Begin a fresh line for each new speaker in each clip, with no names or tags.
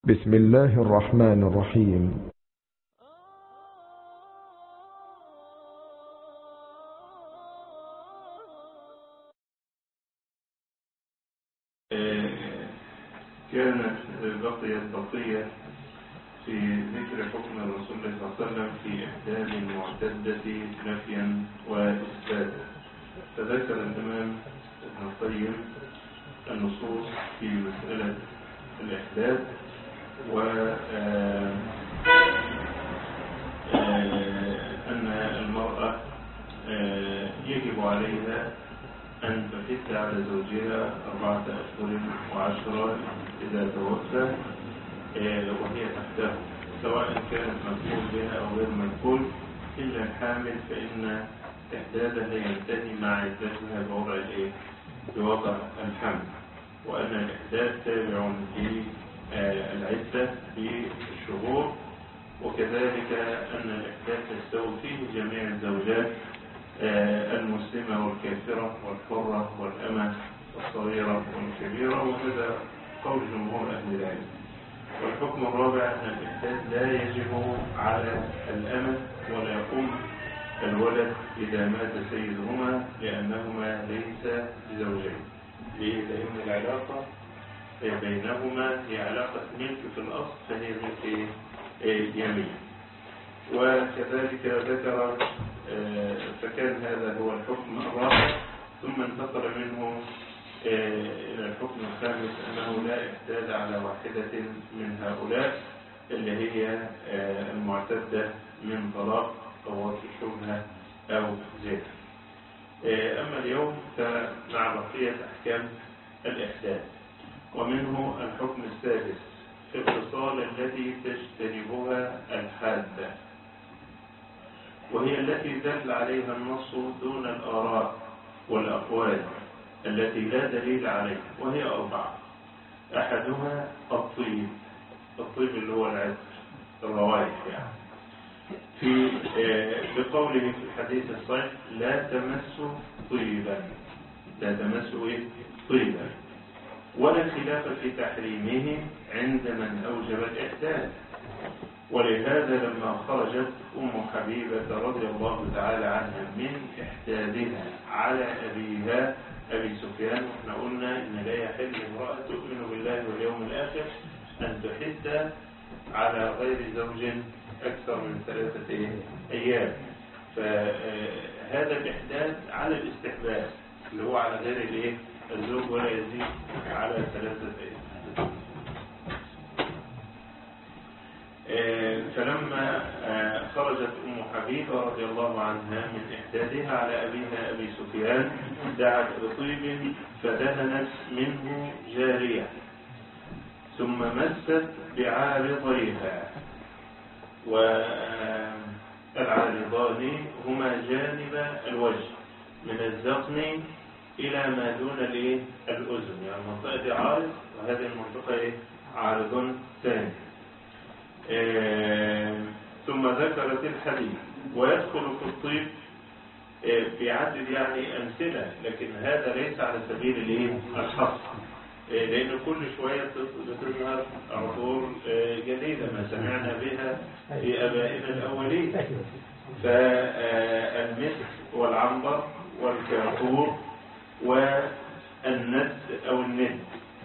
بسم الله الرحمن الرحيم.
كانت بقيت بقية في ذكر حكم الرسول صلى الله عليه وسلم في إحداث المعتدة نفيا وإثباتا. فذكر الإمام ابن القيم النصوص في مسألة الإحداث وأن المرأة يجب عليها أن تحث على زوجها 4 أشهر و10 إذا توفى وهي تحته، سواء كانت مدخول بها أو غير مدخول، إلا الحامل فإن إحداثها ينتهي مع عدتها بوضع الحمل، وأن الإحداث تابع للعدة بالشهور، وكذلك أن الإحداث تستوي فيه جميع الزوجات المسلمة والكافرة والحرة والأمة والصغيرة والكبيرة، وهذا قول جمهور أهل العلم. والحكم الرابع أن الإحداث لا يجب على الأمة ولا الولد إذا مات سيدهما، لأنهما ليس بزوجين، لأن العلاقة بينهما هي علاقة ملك في الأصل، فهي ملك يمين. وكذلك ذكر فكان هذا هو الحكم الرابع، ثم انتقل منه إلى الحكم الخامس أنه لا إحداد على واحدة من هؤلاء اللي هي المعتدة من طلاق أو وطء شبهة أو زنا. أما اليوم فمع بقية أحكام الإحداد، ومنه الحكم السادس في الخصال التي تجتنبها الحادة، وهي التي دل عليها النص دون الآراء والأقوال التي لا دليل عليها، وهي 4. أحدها الطيب اللي هو العطر، الروائح يعني، في بقوله في الحديث الصحيح لا تمسوا طيبا، طيبا، ولا خلاف في تحريمه عند من أوجب الإحداث. ولهذا لما خرجت أم حبيبة رضي الله تعالى عنها من إحداثها على أبيها أبي سفيان، وإحنا قلنا إن لا يحل امرأة تؤمن بالله واليوم الآخر أن تحد على غير زوج أكثر من 3 أيام، فهذا الإحداث على الاستحباب اللي هو على غير الزوج، ولا يزيد على 3 أيام. فلما خرجت أم حبيبة رضي الله عنها من إحداثها على أبيها أبي سفيان دعت بطيب فدهنت منه جارية، ثم مست بعارضيها، والعارضان هما جانب الوجه من الذقن إلى ما دون الأذن، يعني المنطقة دي عارض، وهذه المنطقة عارض ثاني. ثم ذكرت الحديث. ويدخل في الطيب بعدد يعني أمثلة، لكن هذا ليس على سبيل الحصر، لأن كل شوية بتظهر عطور جديدة ما سمعنا بها في آبائنا الأولين، فالمسك والعنبر والكافور والند أو الند،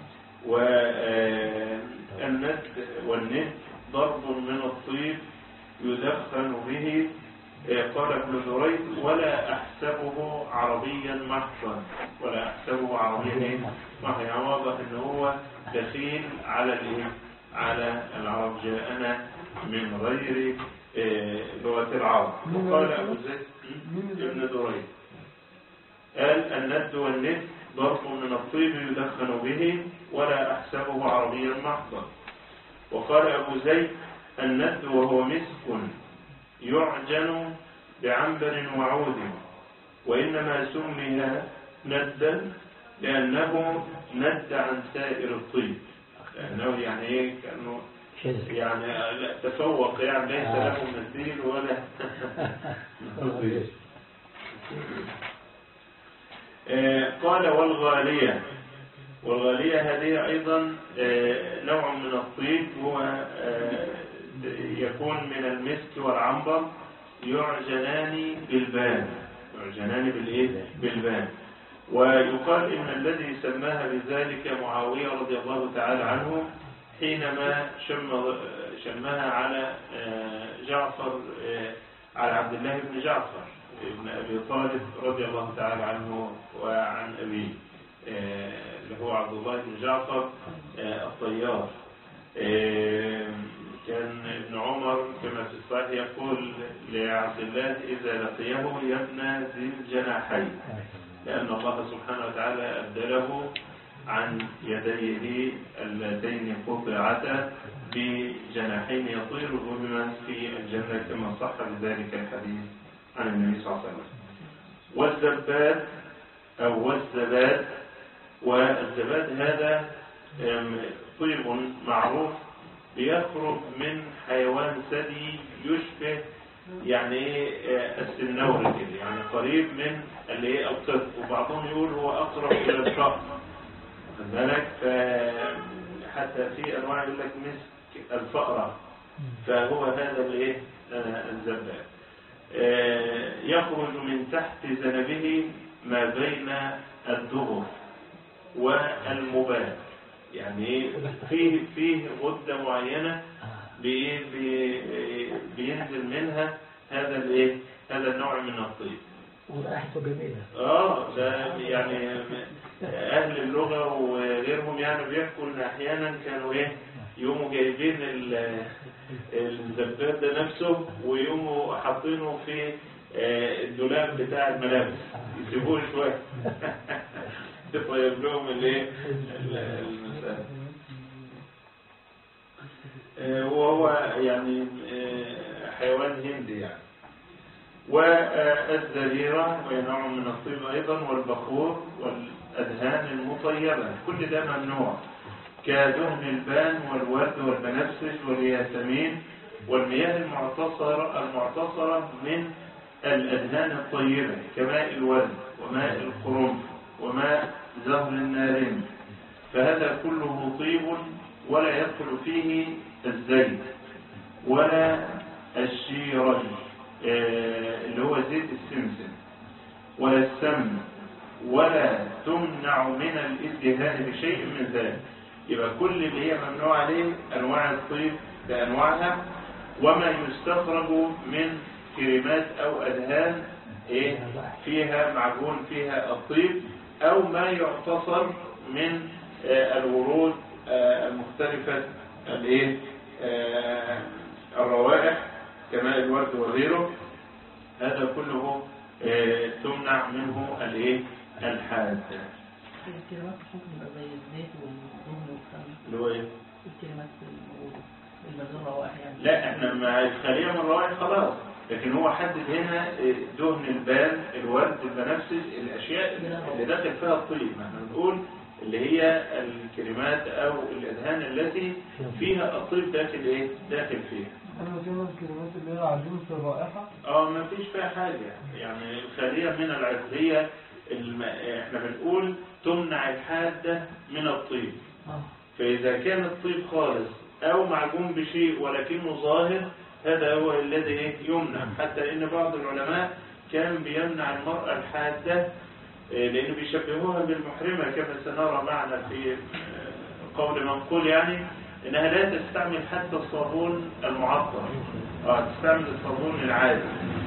والند والند ضرب من الطيب يدخن به. قال ابن دريد ولا أحسبه عربيا محضا، يعني واضح ان هو دخيل على العرب، جاءنا من غير لغة العرب. وقال أبو زيد ابن دريد قال الند والند ضرب من الطيب يدخن به ولا أحسبه عربيا محضا. وقال أبو زيد الند وهو مسك يعجن بعنبر وعود، وإنما سمي ندا لأنه ند عن سائر الطيب، لأنه يعني كأنه يعني لا تفوق، يعني ليس له مثيل ولا قال والغالية والغالية هذه أيضا نوع من الطيب، هو يكون من المسك والعنبر، يعجنان بالبان. ويقال إن الذي سماها بذلك معاوية رضي الله تعالى عنه حينما شمها على جعفر، على عبد الله بن جعفر ابن أبي طالب رضي الله تعالى عنه وعن أبيه، اللي هو عبد الله بن جعفر الطيار. كان ابن عمر كما في الصحيح يقول لعبد الله إذا لقيه يا ابن ذي الجناحين، لأن الله سبحانه وتعالى أبدله عن يديه اللتين قطعتا بجناحين يطير بهما في الجنة كما صح بذلك الحديث عن النبي صلى الله عليه وسلم. والزباد أو والزباد، والزباد هذا طيب معروف بيخرج من حيوان ثدي يشبه يعني السنور كده، يعني قريب من اللي هي القط، وبعضهم يقول هو أقرب إلى الشهر بالك، حتى في أنواع يقول لك مسك الفأرة، فهو هذا الايه الزباد. يخرج من تحت ذنبه ما بين الدغر والمباد، يعني فيه غدة معينة بينزل منها هذا النوع من الطيب.
ورائحته جميلة.
ده يعني أهل اللغة وغيرهم يعني بيحكوا إن أحيانا كانوا يقوموا جايبين الزباد ده نفسه ويقوموا حاطينه في الدولاب بتاع الملابس، يسيبوه شوية يطيب لهم المسألة. وهو يعني حيوان هندي يعني. والزريرة وهي نوع من الطيب أيضا، والبخور والأدهان المطيبة، كل ده ممنوع، كدهن البان والورد والبنفسج والياسمين والمياه المعتصرة من الأدهان الطيبة كماء الورد وماء القرنفل وماء زهر النارنج، فهذا كله طيب ولا يدخل فيه الزيت ولا الشيرج اللي هو زيت السمسم ولا السمن، ولا تمنع من الازدهان بشيء من ذلك. يبقى كل اللي هي ممنوع عليه أنواع الطيب بأنواعها، وما يستخرج من كريمات أو أدهان فيها معجون فيها الطيب، أو ما يعتصر من الورود المختلفة الروائح كماء الورد وغيره، هذا كله تمنع منه الحاد.
الكلمات حكم زي الزيت والدهن والسمن
اللي هو
الكلمات الموجودة الروائح يعني.
لا احنا مع الخلية من الروائح خلاص، لكن هو حدد هنا دهن البان الورد البنفسج الاشياء اللي داخل فيها الطيب، احنا بنقول اللي هي الكلمات او الادهان التي فيها الطيب داخل فيها.
أنا كمان الكلمات اللي هي عجين في الرائحة
ما فيش فيها حاجة، يعني الخلية من العقلية احنا بنقول تمنع الحادة من الطيب، فإذا كان الطيب خالص أو معجون بشيء ولكنه ظاهر هذا هو الذي يمنع، حتى إن بعض العلماء كان بيمنع المرأة الحادة لأنه بيشبهوها بالمحرمة كما سنرى معنا في قول منقول، يعني إنها لا تستعمل حتى الصابون المعطر، تستعمل الصابون العادي.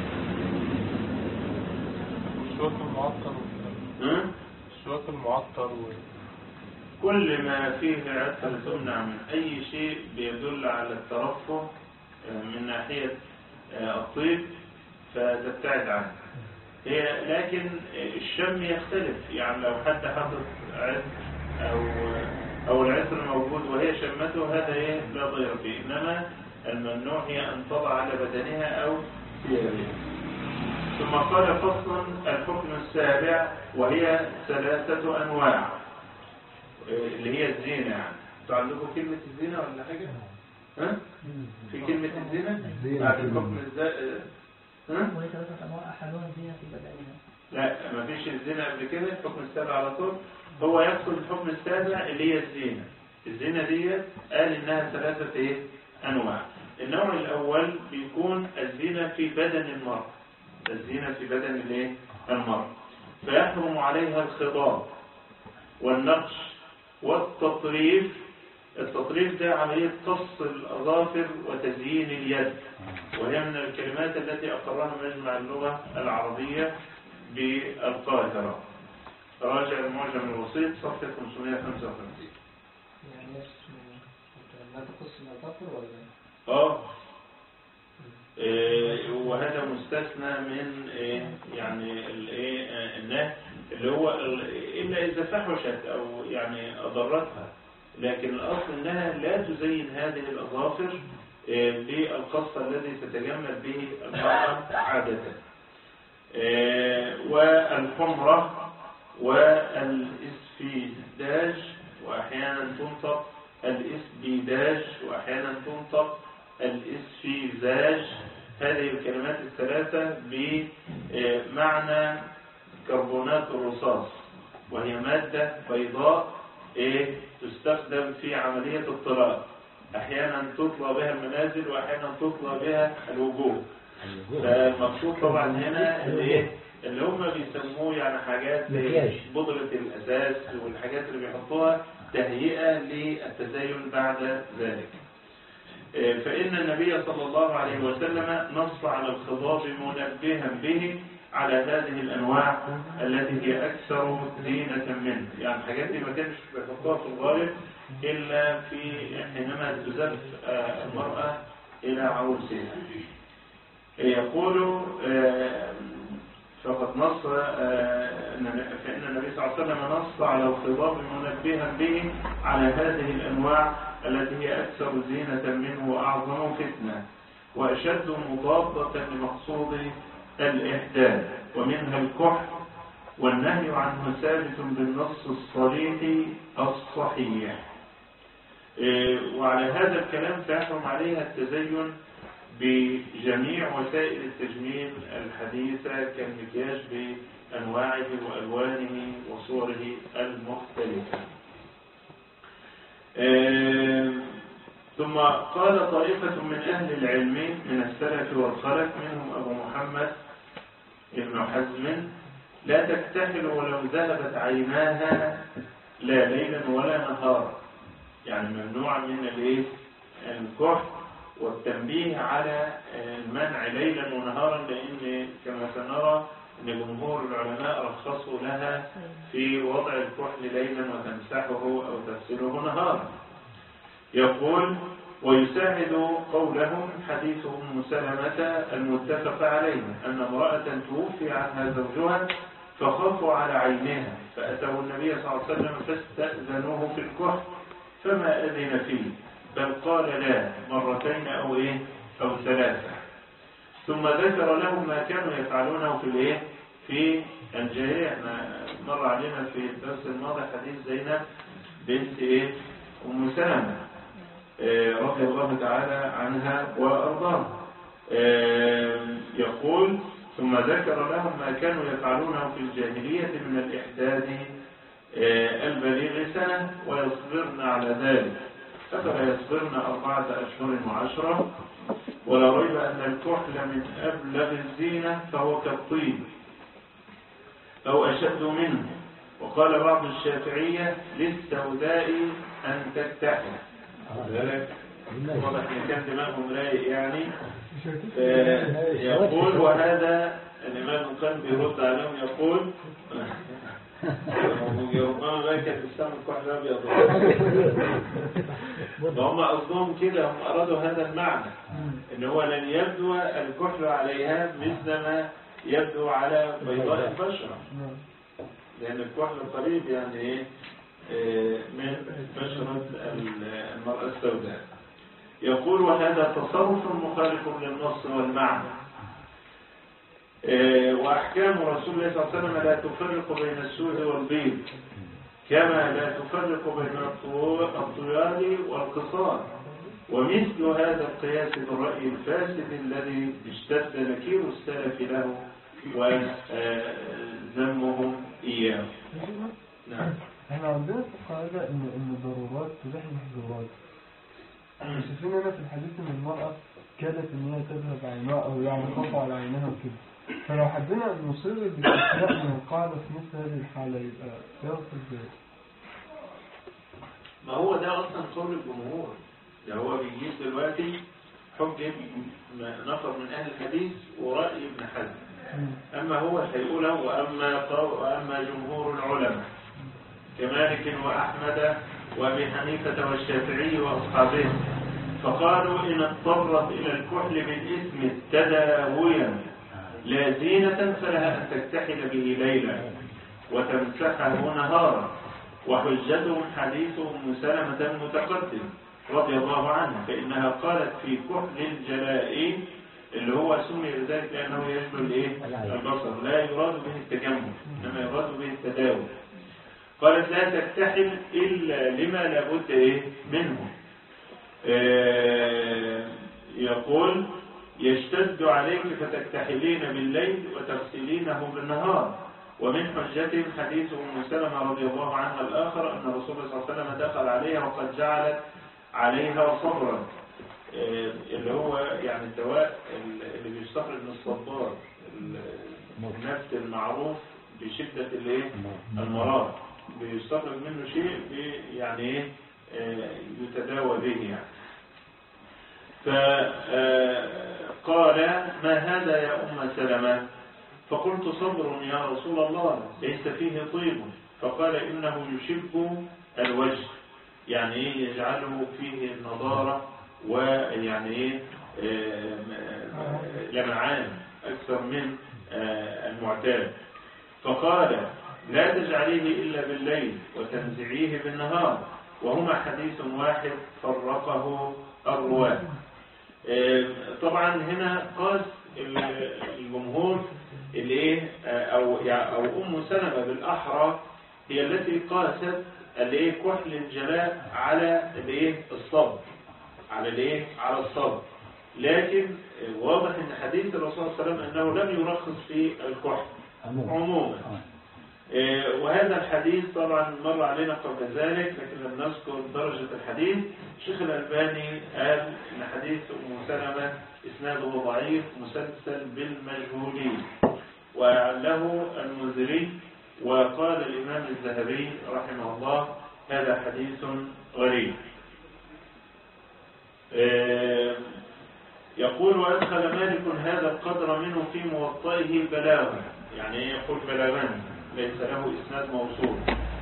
الشوك المعطر الشوك المعطر
كل ما فيه عطر تمنع من أي شيء بيدل على الترفه من ناحية الطيب فتبتعد عنه. لكن الشم يختلف، يعني لو حد حاطط عطر أو العطر موجود وهي شمته هذا لا ضير فيه، إنما الممنوع هي أن تضع على بدنها أو ثيابها. ثم قال فصلا الحكم السابع وهي 3 أنواع اللي هي الزينة. يعني تعلقوا كلمة الزينة ولا حاجة؟ في كلمة الزينة بعد الحكم
وهي 3 أنواع أحدها زينة في بدنها.
لا ما فيش الزينة قبل كده، الحكم السابع على طول هو يقصد الحكم السابع اللي هي الزينة. الزينة دي قال إنها 3 أنواع. النوع الأول بيكون الزينة في بدن المرء، الزينة في بدن المرء، فيحرم عليها الخضاب والنقش والتطريف. التطريف ده عملية قص الأظافر وتزيين اليد، وهي من الكلمات التي أقرها مجمع اللغة العربية بالقاهرة. راجع المعجم الوسيط صفحة 555.
يعني ما تقص الأظافر ولا؟
وهذا مستثنى من يعني النهي اللي هو إلا إذا فحشت أو يعني أضرتها، لكن الأصل أنها لا تزين هذه الأظافر بالقص الذي تتجمل به المرأة عادة. والحمرة والإسفيداج، وأحيانا تنطق الإسبيداج وأحيانا تنطق الإسفيزاج. هذه الكلمات الثلاثة بمعنى كربونات الرصاص، وهي مادة بيضاء تستخدم في عملية الطلاء. أحيانا تطلى بها المنازل وأحيانا تطلى بها الوجوه. فالمقصود طبعا هنا اللي هم بيسموه يعني حاجات بودرة الأساس والحاجات اللي بيحطوها تهيئة للتزين بعد ذلك. فإن النبي صلى الله عليه وسلم نص على الخضاب منبها به على هذه الأنواع التي هي أكثر زينة منه. يعني الحاجات دي ما كانش بيحطوها في الغالب إلا في حينما تزف المرأة إلى عروسها. يقول فقد نص فإن النبي صلى الله عليه وسلم نص على الخضاب منبها به على هذه الأنواع التي هي أكثر زينة منه وأعظم فتنة وأشد مضادة لمقصود الإحداث، ومنها الكحل، والنهي عنه ثابت بالنص الصريح الصحيح. وعلى هذا الكلام فيحرم عليها التزين بجميع وسائل التجميل الحديثة كالمكياج بأنواعه وألوانه وصوره المختلفة. ثم قال طائفة من أهل العلم من السلف والخلف منهم أبو محمد ابن حزم: لا تكتحل ولو ذهبت عيناها لا ليلا ولا نهارا. يعني ممنوع من الكحل، والتنبيه على المنع ليلا ونهارا، لأن كما سنرى أن جمهور العلماء رخصوا لها في وضع الكحل ليلا وتمسحه أو تغسله نهارا. يقول: ويساعد قولهم حديث أم سلمة المتفق عليه أن امرأة توفي عنها زوجها فخافوا على عينها فأتوا النبي صلى الله عليه وسلم فاستأذنوه في الكحل فما أذن فيه، بل قال لا 2 أو 3. ثم ذكر لهم ما كانوا يفعلونه في الجاهلية. احنا مر علينا في الدرس الماضي حديث زينب بنت أم سلمة رضي الله تعالى عنها وأرضاها. يقول: ثم ذكر لهم ما كانوا يفعلونه في الجاهلية من الإحداث البليغ سنة ويصبرن على ذلك، فلا يصبرن 4 أشهر و10. ولا ريب أن الكحل من أبلغ الزينة فهو كالطيب أو أشد منه. وقال بعض الشافعية: للسوداء أن تكتحل. واضح ان كان دماغهم رايق يعني. يقول: وهذا الإمام القيم بيرد عليهم يقول: ربما ما كان الإسلام الكحل أبيض. فهم قصدهم كده، هم أرادوا هذا المعنى، إن هو لن يبدو الكحل عليها مثل ما يبدو على بيضاء البشرة، لأن الكحل قريب يعني من بشرة المرأة السوداء. يقول: وهذا تصرف مخالف للنص والمعنى. وأحكام رسول الله صلى الله عليه وسلم لا تفرق بين السود والبيض، كما لا تفرق بين الطوال والقصار. ومثل هذا القياس بالرأي الفاسد الذي اشتد نكير السلف له وذمهم إياه. نعم.
احنا عندنا في القاعدة ان الضرورات تبيح المحظورات. احنا شايفين هنا في الحديث ان المرأة كادت ان هي تذهب عينها او يعني قطع على عينها وكده. فلو حبينا نصير بالاستثناء من القاعدة في مثل هذه الحالة يبقى يغفر ازاي؟
ما هو ده اصلا قول الجمهور. ده هو بيجيب دلوقتي حجة نفر من اهل الحديث ورأي ابن حزم. اما هو هيقوله واما جمهور العلماء كمالك واحمد وابي حنيفة والشافعي واصحابه فقالوا ان اضطرت الى الكحل بالاسم تداويا لا زينة فلها ان تكتحل به ليلا وتمسحه نهارا. وحجتهم حديث ام سلمة المتقدم رضي الله عنها فإنها قالت في كحل الجلاء اللي هو سمي بذلك لأنه يشمل البصر لا يراد به التجمل إنما يراد به التداوي. قالت لا تكتحل إلا لما لابد منه. يقول يشتد عليك فتكتحلين بالليل وتغسلينه بالنهار. ومن حجتهم حديث ام سلمة رضي الله عنها الآخر أن رسول الله صلى الله عليه وسلم دخل عليها وقد جعلت عليها صبرا اللي هو يعني الدواء اللي بيستخرج من الصبار النفس المعروف بشدة المرض بيستخرج منه شيء يعني يتداوى به يعني. فقال ما هذا يا أم سلمة؟ فقلت صبر يا رسول الله ليس فيه طيب. فقال إنه يشب الوجه يعني يجعله فيه النضارة ويعني لمعان أكثر من المعتاد. فقال لا تجعليه إلا بالليل وتنزعيه بالنهار وهما حديث واحد فرقه الرواة. طبعا هنا قاس الجمهور أو أم سلمة بالأحرى هي التي قاست كحل الجلاء على الصبر على الصبر. لكن واضح ان حديث الرسول صلى الله عليه وسلم انه لم يرخص في الكحل عموما. وهذا الحديث طبعا مر علينا قبل ذلك لكن لم نذكر درجة الحديث. الشيخ الألباني قال ان حديث ام سلمة اسناده ضعيف مسلسل بالمجهولين وله المنذري. وقال الإمام الذهبي رحمه الله هذا حديث غريب. يقول وأدخل مالك هذا القدر منه في موطئه بلاغا يعني يقول بلاغا ليس له إسناد موصول.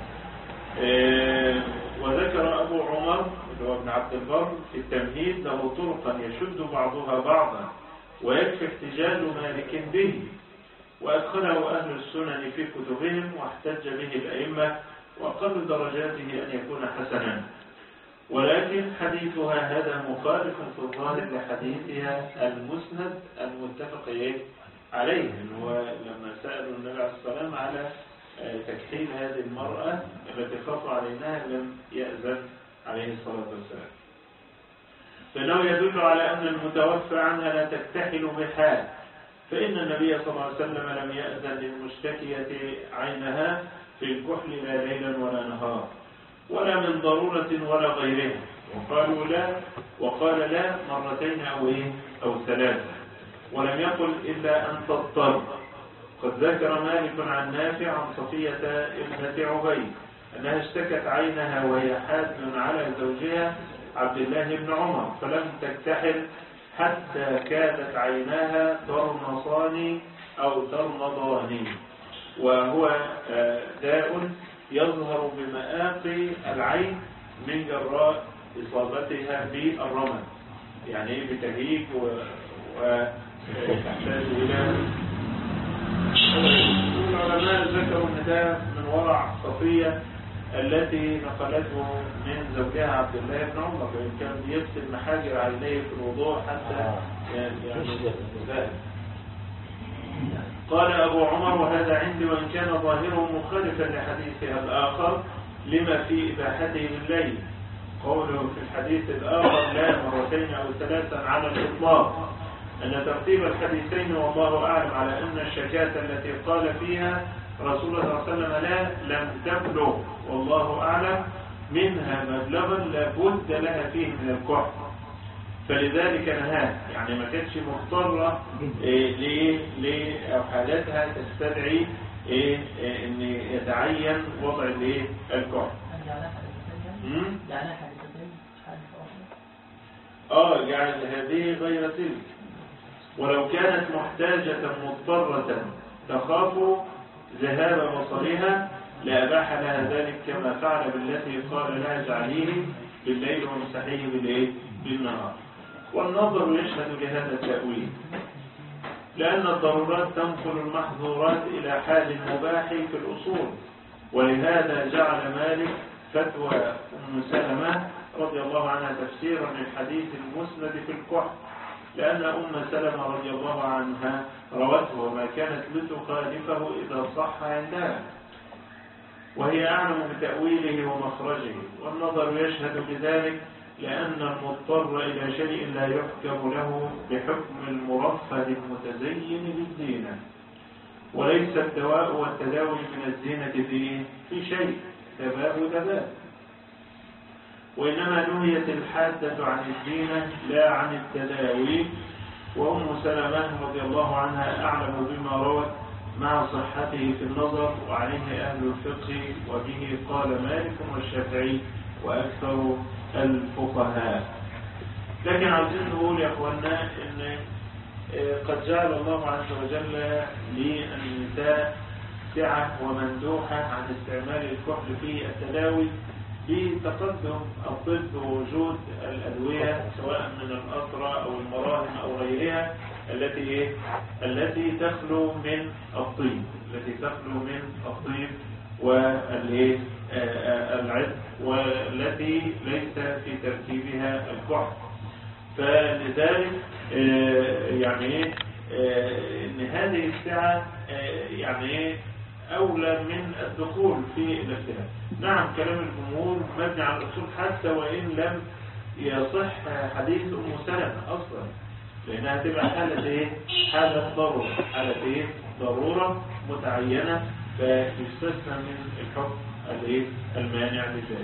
وذكر أبو عمر اللي هو ابن عبد البر في التمهيد له طرقا يشد بعضها بعضا ويكفي احتجاج مالك به. وأدخله أهل السنن في كتبهم واحتج به الأئمة وأقل درجاته أن يكون حسنا. ولكن حديثها هذا مخالف في الظاهر لحديثها المسند المتفق عليه. ولما سألوا النبي عليه الصلاة والسلام على تكحيل هذه المرأة التي خاف عليها لم يأذن عليه الصلاة والسلام. فإنه يدل على أن المتوفى عنها لا تكتحل بحال فإن النبي صلى الله عليه وسلم لم يأذن للمشتكية عينها في الكحل لا ليلا ولا نهار ولا من ضرورة ولا غيرها. وقالوا لا وقال لا مرتين أو ثلاثة ولم يقل إلا أن تضطر. قد ذكر مالك عن نافع عن صفية ابنة عبيد أنها اشتكت عينها وهي حاد على زوجها عبد الله بن عمر فلم تكتحل حتى كادت عيناها ترمصان أو ترمضان وهو داء يظهر بمآقي العين من جراء إصابتها بالرمد يعني بتهيج وتحتاج إلى العلماء ذكروا أن ده من ورع صفية التي نقلته من زوجها عبد الله بن عمر فإن كان يغسل محاجر عينيه في الوضوء حتى ذلك. قال أبو عمر وهذا عندي وإن كان ظاهره مخالفا لحديثها الآخر لما في إباحته بالليل. قوله في الحديث الآخر لا مرتين أو ثلاثا على الإطلاق أن ترتيب الحديثين والله أعلم على أن الشكاة التي قال فيها رسول الله صلى الله عليه وسلم لم تبلغ والله أعلم منها مبلغا لابد لها فيه من الكحل، فلذلك نهاها، يعني ما كانتش مضطرة لحالتها تستدعي ان يتعين وضع الكحل. يعني هذه غير تلك، ولو كانت محتاجة مضطرة تخاف ذهاب بصرها لأباح لها ذلك، كما فعل بالتي قال لها اجعليه بالليل وامسحيه بالنهار. والنظر يشهد لهذا التأويل، لأن الضرورات تنقل المحظورات إلى حال المباح في الأصول، ولهذا جعل مالك فتوى أم سلمة رضي الله عنها تفسيرا للحديث المسند في الكحل، لأن أم سلمة رضي الله عنها روته وما كانت لتخالفه إذا صح عندها، وهي أعلم بتأويله ومخرجه. والنظر يشهد بذلك، لأن المضطر إلى شيء لا يحكم له بحكم المرفه المتزين بالزينة، وليس الدواء والتداوي من الزينة في شيء دباب، وإنما نهيت الحادة عن الزينة لا عن التداوي. وأم سلمة رضي الله عنها أعلم بما روت مع صحته في النظر، وعليه أهل الفقه، وبه قال مالك والشافعي وأكثر الفقهاء. لكن عاوزين نقول يا أخوانا إن قد جعل الله عز وجل للنساء سعة ومندوحة عن استعمال الكحل في التداوي بتقدم الطب ووجود الأدوية سواء من الأطرة أو المراهم أو غيرها التي تخلو من الطيب والعطر، والتي ليس في تركيبها الكحل. فلذلك ان هذه السعة أولى من الدخول في الاختلاف. نعم كلام الجمهور مبني على الأصول حتى وإن لم يصح حديث أم سلمة أصلا، لأنها تبقى حالة ضرورة متعينة، فيستثنى من الحكم المانع لذلك.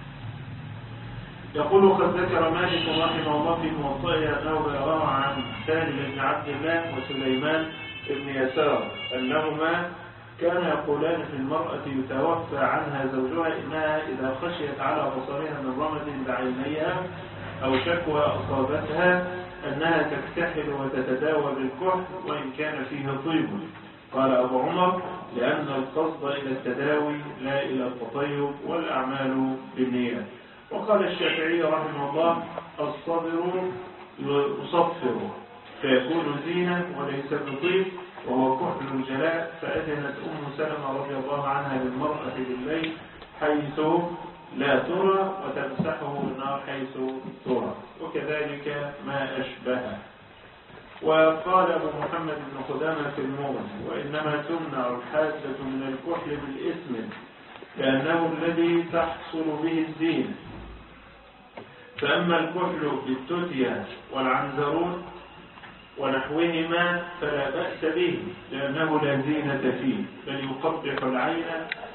يقول قد ذكر مالك رحمه الله في موطئه أنه روى عن سالم بن عبد الله وسليمان بن يسار أنهما كان يقولان في المرأة يتوفى عنها زوجها إنها إذا خشيت على بصرها من رمد بعينيها أو شكوى أصابتها أنها تكتحل وتتداوى بالكحل وإن كان فيه طيب. قال أبو عمر لأن القصد إلى التداوي لا إلى التطيب والأعمال بالنيات. وقال الشافعي رحمه الله الصبر يصفر فيكون زينة وليس بطيب وهو كحل الجلاء. فأذنت أم سلمة رضي الله عنها للمرأة بالليل حيث لا ترى وتمسحه بالنار حيث ترى، وكذلك ما أشبهه. وقال أبو محمد بن قدامة في المغني وإنما تمنع الحاسة من الكحل بالإثم لأنه الذي تحصل به الزينة، فأما الكحل بالتوتيا والعنزرون ونحوهما فلا بأس به لأنه لا زينة فيه، بل يقبح العين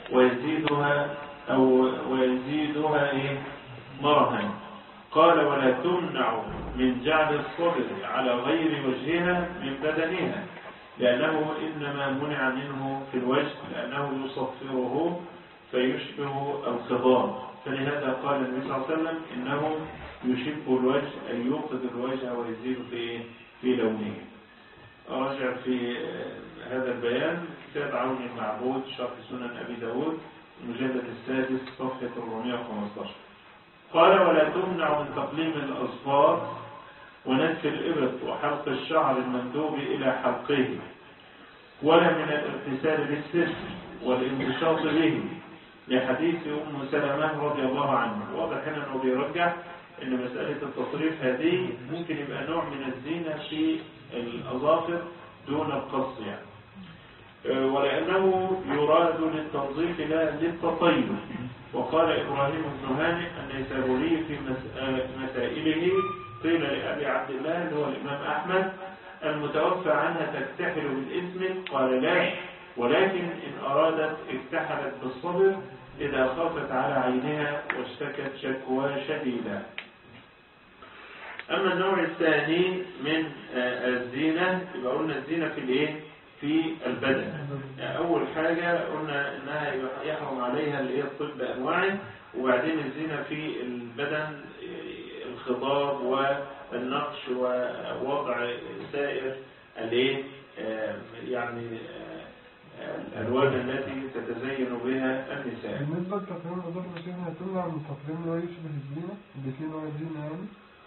ويزيدها مرها. قال ولا تمنع من جعل الصبر على غير وجهها من بدنها لأنه إنما منع منه في الوجه لأنه يصفره فيشبه الخضار، فلهذا قال النبي صلى الله عليه وسلم إنه يشب الوجه أي يوقظ الوجه ويزيد في لونه. أرجع في هذا البيان كتاب عون المعبود شرح سنن أبي داود المجلد السادس صفحة 415. قال ولا تمنع من تقليم الأظفار ونتف الإبط وحلق الشعر المندوب إلى حلقه، ولا من الاغتسال بالسر والانبساط به لحديث أم سلمة رضي الله عنها. واضح هنا أنه بيرجح أن مسألة التصريف هذه ممكن يبقى نوع من الزينة في الأظافر دون القص ولأنه يراد للتنظيف لا للتطيب. وقال إبراهيم بن هانئ النيسابوري في مسائله قيل لأبي عبد الله اللي هو الإمام أحمد المتوفى عنها تكتحل بالإثم؟ قال لا، ولكن إن أرادت اكتحلت بالصبر إذا خافت على عينها واشتكت شكوى شديدة. أما النوع الثاني من الزينة، يبقى قلنا الزينة في الإيه؟ في البدن. يعني أول حاجة قلنا إنها يحرم عليها اللي هي الطب بأنواعه، وبعدين الزينة في البدن الخضاب والنقش ووضع سائر الإيه؟ يعني الألوان التي تتزين بها النساء.
بالنسبة للتقريم الإضافي مشاهدنا هتمنع من التقريم اللي هو يشبه الزينة اللي فيه نوع الزينة يعني؟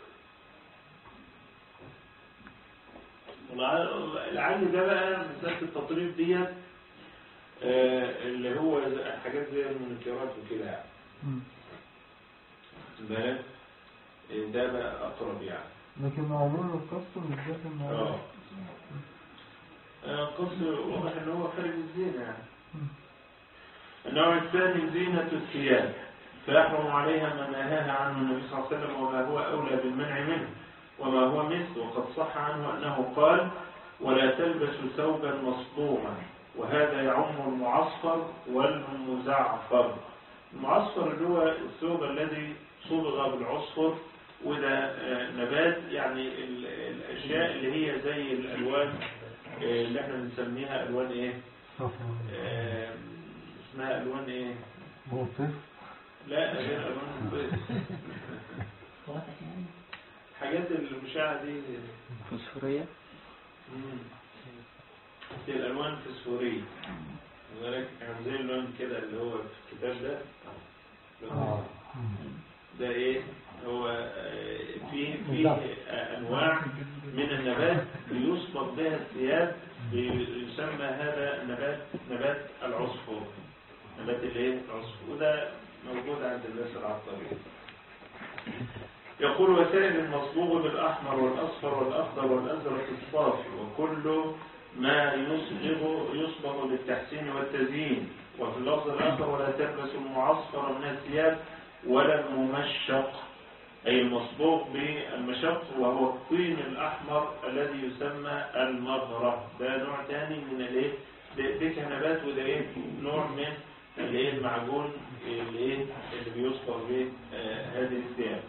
العلم ده بقى مسألة التطريب ديت اللي هو حاجات زي المنكرات وكده يعني. بالك ده بقى أقرب يعني.
لكن عموما القصد مش داخل معاه.
القصد واضح إن هو خارج الزينة يعني. النوع الثاني زينة الثياب، فيحرم عليها ما نهاها عنه النبي صلى الله عليه وسلم وما هو أولى بالمنع منه وما هو مثل. وقد صح عنه أنه قال: ولا تلبسوا ثوبا مصبوغا، وهذا يعم المعصفر والمزعفر. المعصفر اللي هو الثوب الذي صبغ بالعصفر، وده نبات يعني الأشياء اللي هي زي الألوان اللي احنا بنسميها ألوان ايه؟ اسمها ألوان ايه؟
موصف؟
لا غير ألوان موصف. حاجات المشاعة دي
فوسفورية.
دي الألوان فوسفورية، ولكن زي اللون كده اللي هو في الكتاب ده. ده ايه؟ هو فيه أنواع من النبات بيصبغ بها الثياب، يسمى هذا نبات العصفور، نبات الايه؟ العصفور، وده موجود عند الناس العطارين. يقول: وسائل المصبوغ بالأحمر والأصفر والأخضر والأزرق الصافي، وكل ما يصبغ للتحسين والتزيين. وفي اللفظ الآخر: ولا تلبسوا المعصفر من الثياب ولا الممشق، أي المصبوغ بالمشق، وهو الطين الأحمر الذي يسمى المغرة. ده نوع ثاني من الايه؟ ده كنبات، وده ايه؟ نوع من الايه؟ المعجون اللي بيصبغ به هذه الثياب.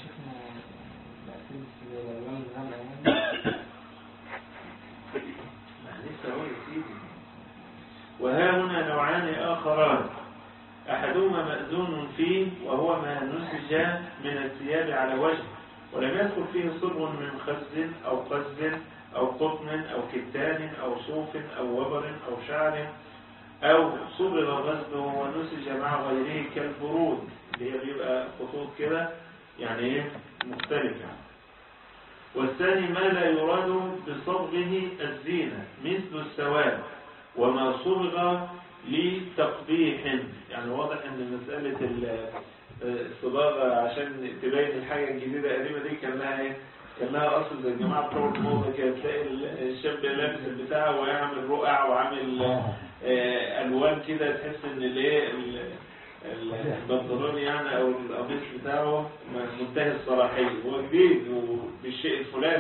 وها هنا نوعان آخران: أحدهما مأذون فيه، وهو ما نسج من الثياب على وجه ولم يدخل فيه صبغ من خز أو قز أو قطن أو كتان أو صوف أو وبر أو شعر، أو صبغ غزله ونسج مع غيره كالبرود، اللي هي بيبقى خطوط كده يعني مختلفة. والثاني ما لا يراد بصبغه الزينة مثل السواد وما صبغ لتقبيح. يعني واضح ان مسألة الصباغة عشان تبين الحاجة الجديدة القديمة دي كان لها ايه؟ كان لها اصل زي الجماعة بتوع الموضة كده، تلاقي الشاب لابس البتاع ويعمل رقع وعامل الوان كده، تحس ان الايه البنطلون يعني او القميص بتاعه منتهي الصلاحية، هو جديد وبالشيء الفلاني.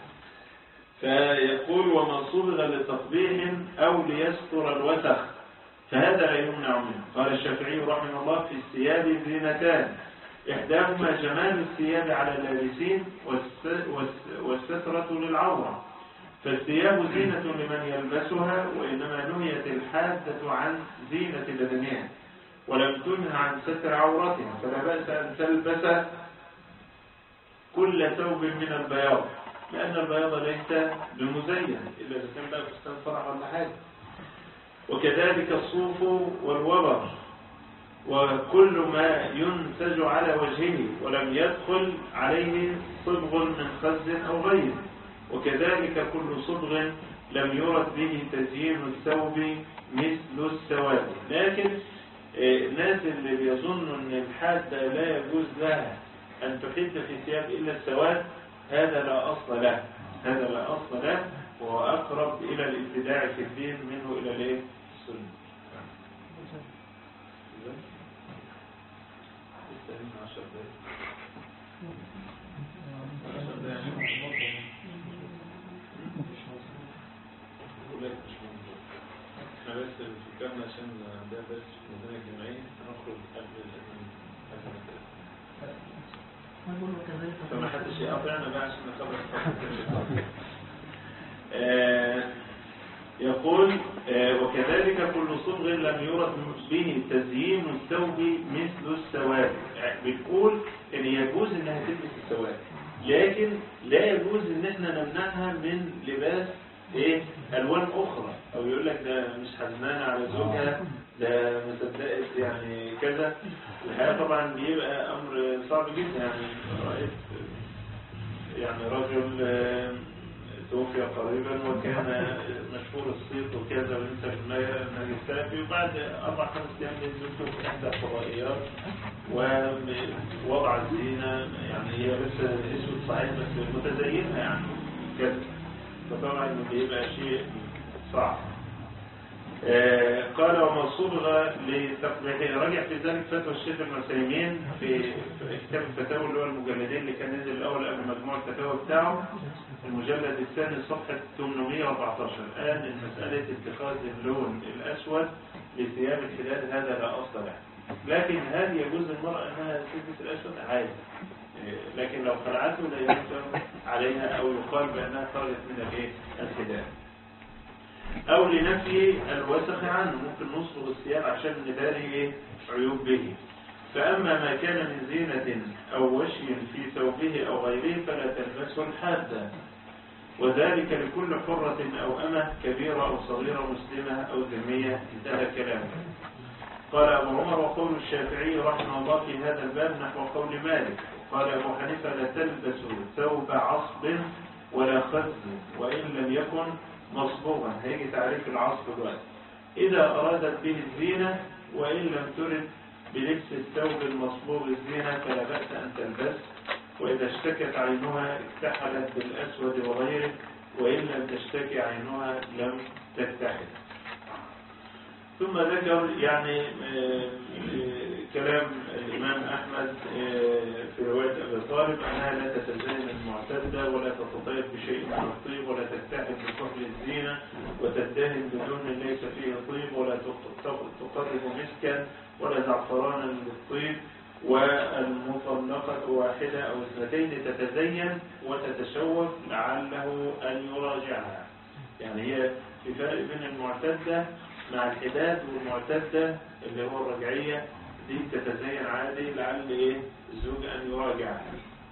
فيقول: وما صبغ لتقبيح أو ليستر الوسخ فهذا لا يمنع منه. قال الشافعي رحمه الله: في الثياب زينتان، إحداهما جمال الثياب على اللابسين والسترة للعورة. فالثياب زينة لمن يلبسها، وإنما نهيت الحادة عن زينة بدنها ولم تنه عن ستر عورتها، فلا بأس أن تلبس كل ثوب من البياض، لأن البياض ليس بمزين إلا إذا كان بقى فستان فرح ولا حاجة. وكذلك الصوف والوبر وكل ما ينسج على وجهه ولم يدخل عليه صبغ من خز أو غيره، وكذلك كل صبغ لم يرد به تزيين الثوب مثل السواد. لكن الناس اللي بيظنوا أن الحادة لا يجوز لها أن تحد في ثياب إلا السواد، هذا لا أصل له، هذا لا أصل له، وهو أقرب إلى الابتداع في الدين منه إلى الإيه؟ السنة. بس عشان ده بس في المدينة الجامعية هنخرج قبل الأذان. فما حدش يقاطعنا بقى عشان نخلص. يقول وكذلك كل صبغ لم يرد به تزيين الثوب مثل السواد. بتقول ان يجوز انها تلبس السواد، لكن لا يجوز ان احنا نمنعها من لباس الوان اخرى، او يقول لك ده مش حزنانه على زوجها، ده مصدقت يعني كذا. الحقيقه طبعا بيبقى امر صعب جدا. يعني رايت يعني رجل توفي قريبا وكان مشهور الصيت وكذا وينسى الماجستافي، وبعد 4-5 أيام نزلته في احدى الفضائيات ووضع الزينه، يعني هي بس اسود صحيح بس متزينه يعني كذا. فطبعا بيبقى شيء صعب. قال وما صبغ لتقبيحه. رجع في ذلك فتوى الشيخ ابن عثيمين في كتاب الفتاوى اللي هو المجلدين اللي كان نزل الاول قبل مجموع الفتاوى بتاعه، المجلد الثاني صفحه 814. قال ان مساله اتخاذ اللون الاسود لثياب الحداد هذا لا اصل له، لكن هل يجوز للمراه انها تلبس الاسود؟ عادي، لكن لو خلعته لا ينكر عليها او يقال بانها خرجت من الحداد. او لنفي الوسخ عنه، ممكن نصبغ الثياب عشان نداري عيوب به. فاما ما كان من زينة او وشي في ثوبه او غيره فلا تلبسه الحادة، وذلك لكل حرة او امة كبيرة او صغيرة مسلمة او ذمية. انتهى كلامه. قال ابو عمر وقول الشافعي رحمه الله في هذا الباب نحو قول مالك. قال ابو حنيفة لا تلبس ثوب عصب ولا خز وان لم يكن مصبوغا. هيجي تعريف العصب دلوقتي. إذا أرادت به الزينة وإن لم ترد بلبس الثوب المصبوغ الزينة فلا بأس أن تلبس. وإذا اشتكت عينها اكتحلت بالأسود وغيره، وإن لم تشتكي عينها لم تكتحل. ثم ذكر يعني كلام الإمام أحمد في رواية أبي طالب أنها لا تتزين المعتدة ولا تتطيب بشيء من الطيب ولا تكتحل بكحل الزينة وتدهن بدون ليس فيه طيب ولا تقرب مسكا ولا زعفرانا للطيب. والمطلقة واحدة أو اثنتين تتزين وتتشوف لعله أن يراجعها. يعني هي في فرق بين المعتدة مع الحداد والمعتدة اللي هو الرجعية دي تتزين عادي لعل الزوج أن يراجعها.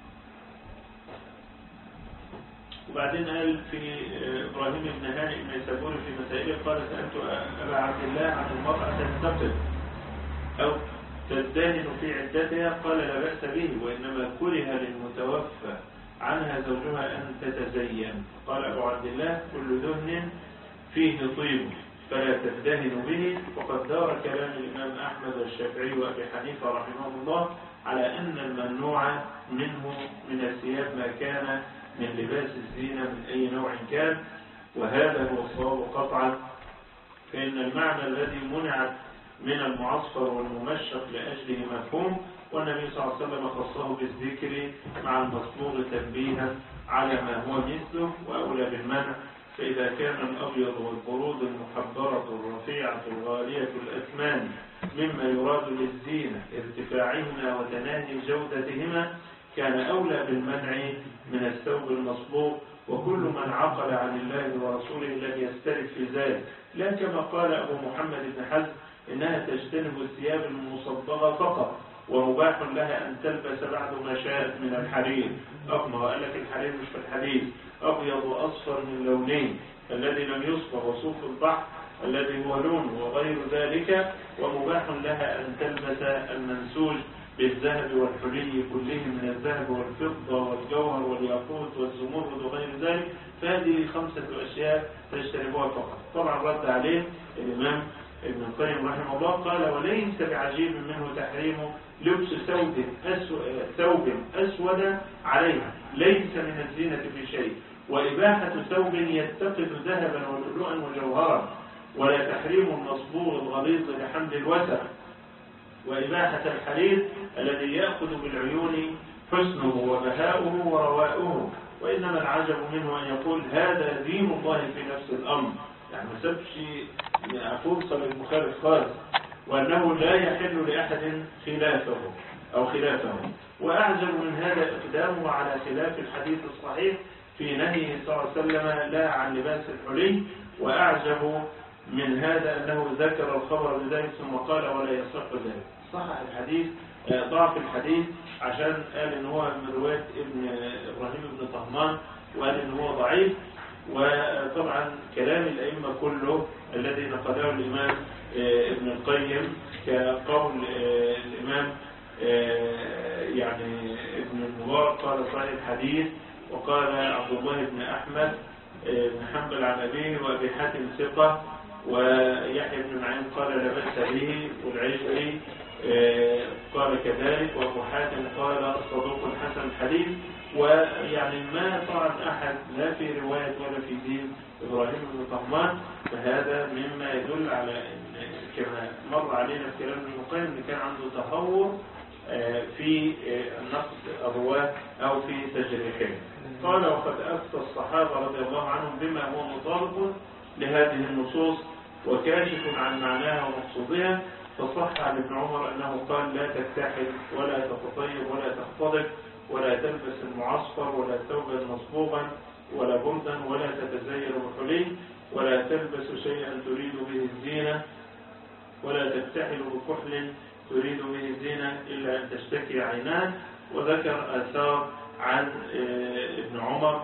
وبعدين قال في إبراهيم بن هانئ النيسابوري في مسائله قال سألت أبا عبد الله عن المرأة تنتقد أو تدهن في عدتها قال لا بأس به، وإنما كره للمتوفى عنها زوجها أن تتزين. قال أبو عبد الله كل دهن فيه طيب فلا تدهن به. وقد دار كلام الإمام أحمد والشافعي وأبي حنيفة رحمه الله على أن الممنوع منه من الثياب ما كان من لباس الزينة من أي نوع كان، وهذا هو الصواب قطعا. فإن المعنى الذي منع من المعصفر والممشق لأجله مفهوم، والنبي صلى الله عليه وسلم خصه بالذكر مع المصبوغ تنبيها على ما هو مثله وأولى بالمنع. فإذا كان الأبيض والبرود المحبرة الرفيعة الغالية الأثمان مما يراد للزينة ارتفاعهما وتناهي جودتهما كان أولى بالمنع من الثوب المصبوغ. وكل من عقل عن الله ورسوله لم يسترد في ذلك، لا كما قال أبو محمد بن حزم إنها تجتنب الثياب المصبغة فقط ومباح لها أن تلبس بعد ما شاءت من الحرير. أقمى قال لك الحرير مش في الحديث، أبيض وأصفر من لونين الذي لم يصبغ، وصوف البحر الذي هو لونه وغير ذلك. ومباح لها أن تلبس المنسوج بالذهب والحلي كله من الذهب والفضة والجوهر والياقوت والزمرد وغير ذلك. فهذه 5 أشياء تجتنبها فقط. طبعا رد عليه الإمام ابن القيم رحمه الله قال وليس بعجيب منه تحريم لبس ثوب أسود عليها ليس من الزينة في شيء، وإباحة ثوب يتقد ذهبا ولؤلؤا وجوهرا، ولا تحريم المصبوغ الغليظ لحمل الوسخ، وإباحة الحرير الذي يأخذ بالعيون حسنه وبهاؤه ورواؤه. وإنما العجب منه أن يقول هذا دين الله في نفس الأمر، يعني ما سابش فرصة للمخالف خالص، وأنه لا يحل لأحد خلافه. وأعجب من هذا إقدامه على خلاف الحديث الصحيح في نهيه صلى الله عليه وسلم لا عن لباس الحلي. وأعجب من هذا أنه ذكر الخبر بذلك ثم قال ولا يصح ذلك. صحح الحديث، ضعف الحديث عشان قال إن هو من رواية إبراهيم بن طهمان، وقال إن هو ضعيف. وطبعا كلام الأئمة كله الذي نقله الإمام ابن القيم كقول الإمام يعني ابن المبارك قال صحيح الحديث، وقال عبد الله بن أحمد بن حنبل عن أبيه، وأبي حاتم ثقة، ويحيى بن معين قال لا بأس به، والعشري قال كذلك، وأبو حاتم قال صدوق حسن الحديث. ويعني ما طعن أحد لا في رواية ولا في دين إبراهيم بن طهمان، فهذا مما يدل على أن كما مر علينا في كلام ابن القيم أن كان عنده تهور في نقد الرواة أو في تجريحهم. قال وقد أفتى الصحابة رضي الله عنهم بما هو مطابق لهذه النصوص وكاشف عن معناها ومقصودها. فصح عن ابن عمر أنه قال لا تكتحل ولا تتطيب ولا تختضب ولا تلبس المعصفر ولا ثوبا مصبوغا ولا بردا ولا تتزين بحلي ولا تلبس شيئا تريد به الزينة ولا تكتحل بكحل تريد به الزينة إلا أن تشتكي عيناه. وذكر آثار عن ابن عمر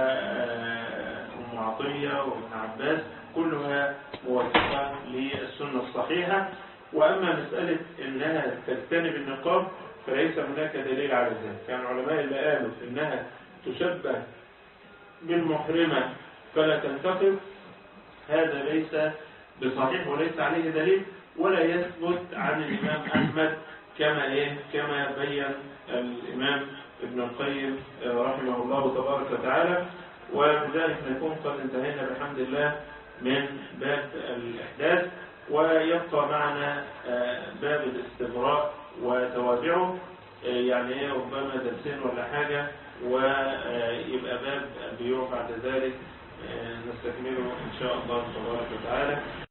وأم عطية وابن عباس كلها موافقة للسنة الصحيحة. وأما مسألة أنها تجتنب النقاب فليس هناك دليل على ذلك. كان علماء اللي قالوا أنها تشبه بالمحرمة فلا تنتقب، هذا ليس بصحيح وليس عليه دليل ولا يثبت عن الإمام أحمد كما بين الإمام ابن القيم رحمه الله تبارك وتعالى. وبذلك نكون قد انتهينا بحمد الله من باب الإحداث، ويبقى معنا باب الاستبراء وتوابعه، يعني ربما درسين ولا حاجة، ويبقى باب البيوع بعد ذلك نستكمله إن شاء الله تبارك وتعالى.